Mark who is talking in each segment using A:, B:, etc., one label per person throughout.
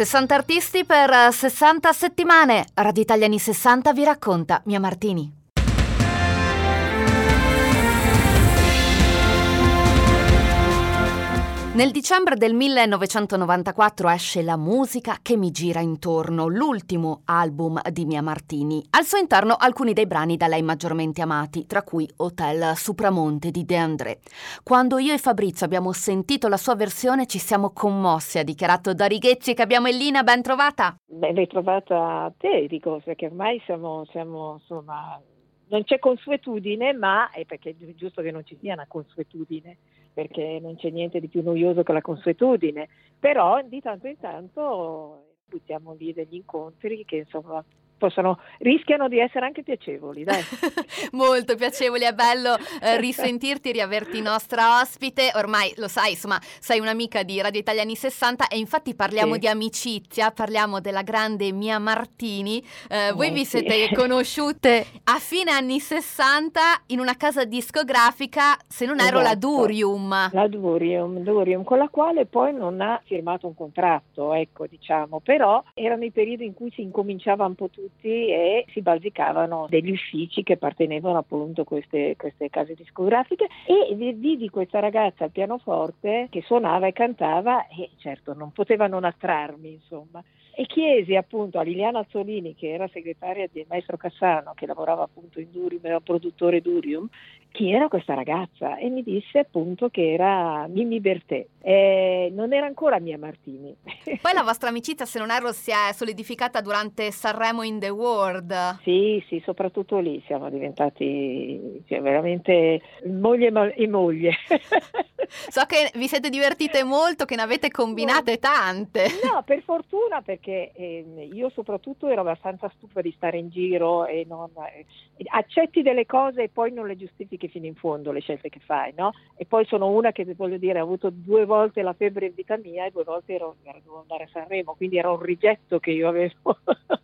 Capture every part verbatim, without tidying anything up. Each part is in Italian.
A: sessanta artisti per sessanta settimane. Radio Italia anni sessanta vi racconta Mia Martini. Nel dicembre del millenovecentonovantaquattro esce La musica che mi gira intorno, l'ultimo album di Mia Martini. Al suo interno alcuni dei brani da lei maggiormente amati, tra cui Hotel Supramonte di De André. Quando io e Fabrizio abbiamo sentito la sua versione ci siamo commossi, ha dichiarato Dori Ghezzi. Cabiamellina, ben trovata.
B: Ben ritrovata a te, dico, perché ormai siamo, siamo insomma, non c'è consuetudine, ma è perché è giusto che non ci sia una consuetudine, perché non c'è niente di più noioso che la consuetudine, però di tanto in tanto buttiamo lì degli incontri che insomma possono, rischiano di essere anche piacevoli, dai.
A: Molto piacevoli, è bello eh, risentirti, riaverti nostra ospite. Ormai lo sai, insomma, sei un'amica di Radio Italia anni sessanta e infatti parliamo
B: Sì.
A: di amicizia, parliamo della grande Mia Martini. Eh,
B: Eh,
A: voi vi
B: sì.
A: siete conosciute a fine anni sessanta in una casa discografica, se non erro la
B: Esatto.
A: Durium.
B: La Durium, Durium, con la quale poi non ha firmato un contratto, ecco, diciamo, però erano i periodi in cui si incominciava un po' tutti e si basicavano degli uffici che appartenevano appunto a queste, queste case discografiche, e vidi questa ragazza al pianoforte che suonava e cantava e certo non poteva non attrarmi, insomma. E chiesi appunto a Liliana Azzolini, che era segretaria del maestro Cassano, che lavorava appunto in Durium, era produttore Durium, chi era questa ragazza, e mi disse appunto che era Mimì Bertè. Eh, non era ancora Mia Martini.
A: Poi la vostra amicizia, se non erro, si è solidificata durante Sanremo in the World.
B: Sì, sì, soprattutto lì siamo diventati, cioè, veramente moglie e ma- e moglie.
A: So che vi siete divertite molto, che ne avete combinate tante.
B: No, per fortuna, perché eh, io soprattutto ero abbastanza stufa di stare in giro e non eh, accetti delle cose e poi non le giustifichi fino in fondo le scelte che fai, no? E poi sono una che, voglio dire, ho avuto due volte la febbre in vita mia e due volte ero, ero dovevo andare a Sanremo, quindi era un rigetto che io avevo.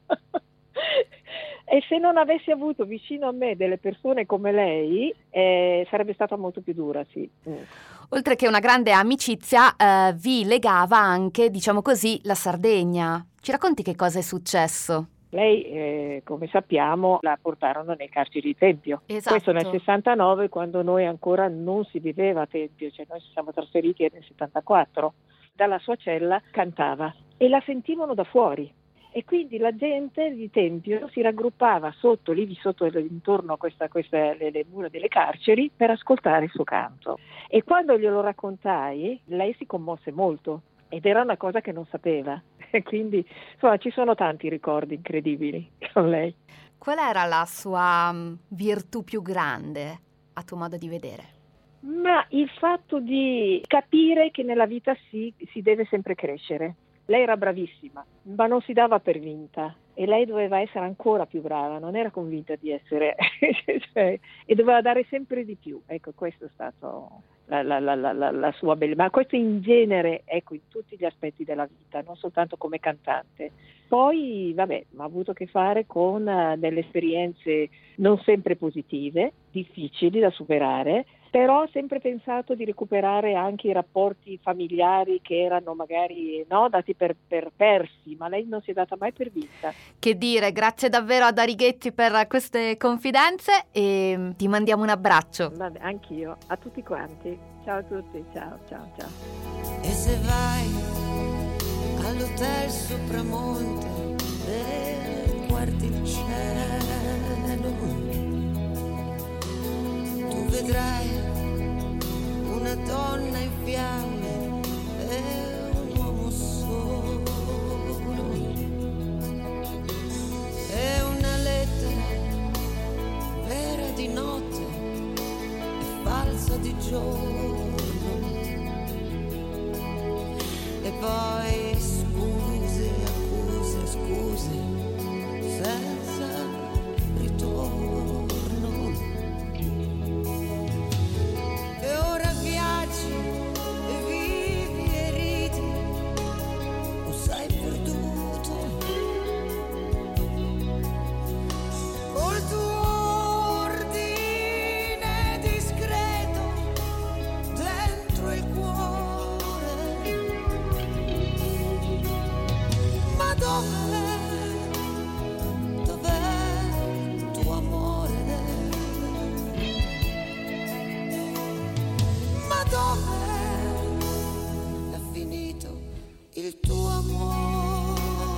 B: E se non avessi avuto vicino a me delle persone come lei, eh, sarebbe stata molto più dura, sì. Mm.
A: Oltre che una grande amicizia, eh, vi legava anche, diciamo così, la Sardegna. Ci racconti che cosa è successo?
B: Lei, eh, come sappiamo, la portarono nel carcere di Tempio.
A: Esatto.
B: Questo nel sessantanove, quando noi ancora non si viveva a Tempio, cioè noi ci siamo trasferiti nel settantaquattro. Dalla sua cella cantava e la sentivano da fuori. E quindi la gente di Tempio si raggruppava sotto, lì sotto, intorno a questa, queste, le, le mura delle carceri, per ascoltare il suo canto. E quando glielo raccontai, lei si commosse molto, ed era una cosa che non sapeva. E quindi, insomma, ci sono tanti ricordi incredibili con lei.
A: Qual era la sua um, virtù più grande, a tuo modo di vedere?
B: Ma il fatto di capire che nella vita si, si deve sempre crescere. Lei era bravissima, ma non si dava per vinta e lei doveva essere ancora più brava, non era convinta di essere, cioè, e doveva dare sempre di più. Ecco, questo è stato la, la, la, la, la sua bellezza, ma questo in genere, ecco, in tutti gli aspetti della vita, non soltanto come cantante. Poi, vabbè, ha avuto a che fare con uh, delle esperienze non sempre positive, difficili da superare, però ho sempre pensato di recuperare anche i rapporti familiari che erano magari no, dati per, per persi, ma lei non si è data mai per vinta.
A: Che dire, grazie davvero a Dori Ghezzi per queste confidenze e ti mandiamo un abbraccio.
B: Vabbè, anch'io, a tutti quanti. Ciao a tutti, ciao, ciao, ciao.
C: E se vai all'hotel Supramonte e guardi il cielo, tu vedrai una donna in fiamme e un uomo solo e una lettera vera di notte e falsa di giorno, e poi scuse, accuse, scuse senza ritorno. E ora viaggi e dov'è, dov'è il tuo amore? Ma dov'è, è finito il tuo amore?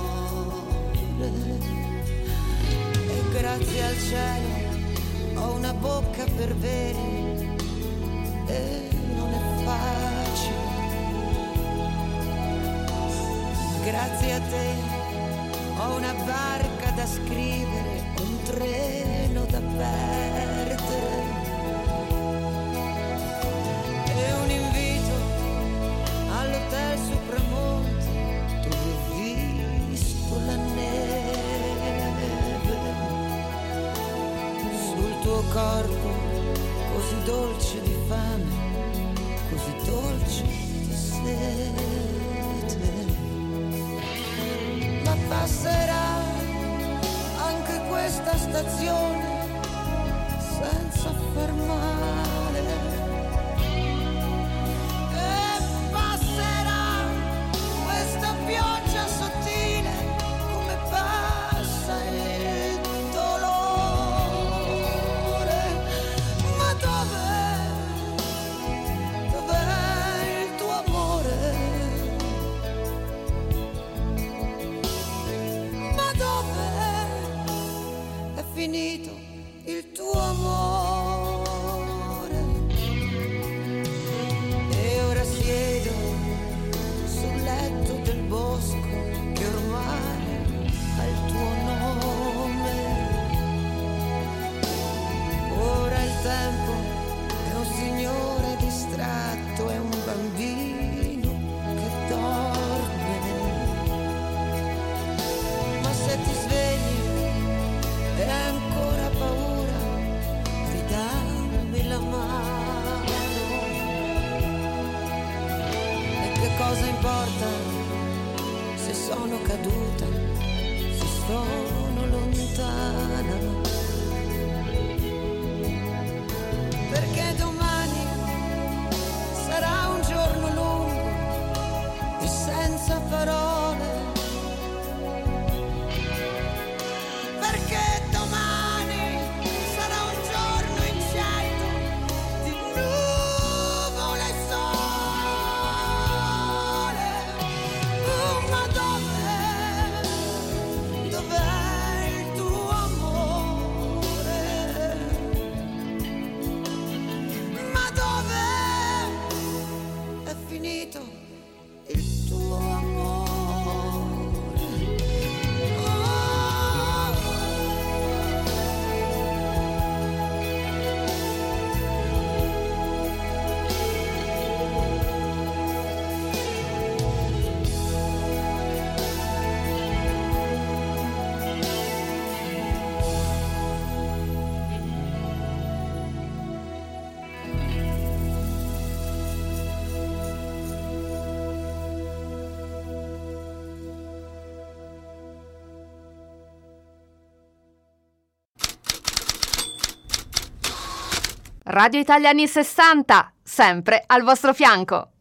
C: E grazie al cielo ho una bocca per bere e non è facile. Grazie a te ho una barca da scrivere, un treno da perdere e un invito all'hotel Supramonte dove ho visto la neve sul tuo corpo così dolce di fame, così dolce di sete. Ma passerà anche questa stazione senza far male. E passerà questa pioggia sottile come passa il dolore. Ma dov'è, dov'è il tuo amore? Ma dov'è, è finito il tuo amore? E ora siedo sul letto del bosco che ormai ha il tuo nome. Ora il tempo è un signore distratto, è un bambino che dorme. Ma se ti svegli e hai ancora paura, ridammi la mano. E che cosa importa se sono caduta, se sono lontana? Perché domani sarà un giorno lungo e senza parole. Perché domani sarà un giorno incerto di nuvole e sole. Oh, ma dov'è, dov'è il tuo amore? Ma dov'è, è finito il tuo amore?
A: Radio Italia anni sessanta, sempre al vostro fianco.